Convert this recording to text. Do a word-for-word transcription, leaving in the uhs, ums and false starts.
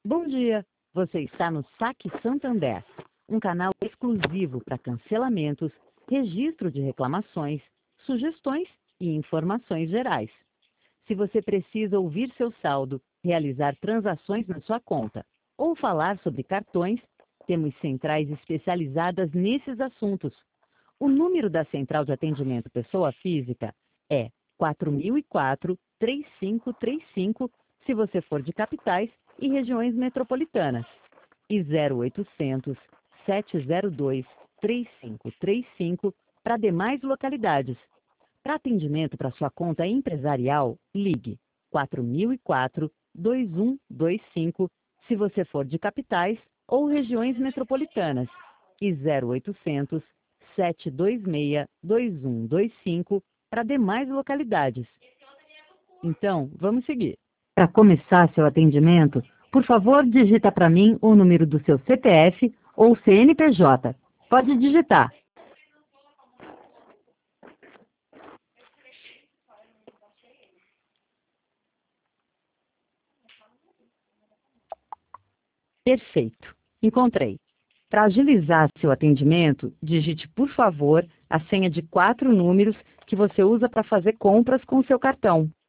Bom dia! Você está no Saque Santander, um canal exclusivo para cancelamentos, registro de reclamações, sugestões e informações gerais. Se você precisa ouvir seu saldo, realizar transações na sua conta ou falar sobre cartões, temos centrais especializadas nesses assuntos. O número da Central de Atendimento Pessoa Física é quatro mil e quatro, três cinco três cinco, se você for de capitais e regiões metropolitanas, e zero oitocentos, sete zero dois, três cinco três cinco para demais localidades. Para atendimento para sua conta empresarial, ligue quatro mil e quatro, dois um dois cinco, se você for de capitais ou regiões metropolitanas, e zero oitocentos, sete dois seis, dois um dois cinco para demais localidades. Então, vamos seguir. Para começar seu atendimento, por favor, digita para mim o número do seu C P F ou C N P J. Pode digitar. Perfeito. Encontrei. Para agilizar seu atendimento, digite, por favor, a senha de quatro números que você usa para fazer compras com seu cartão.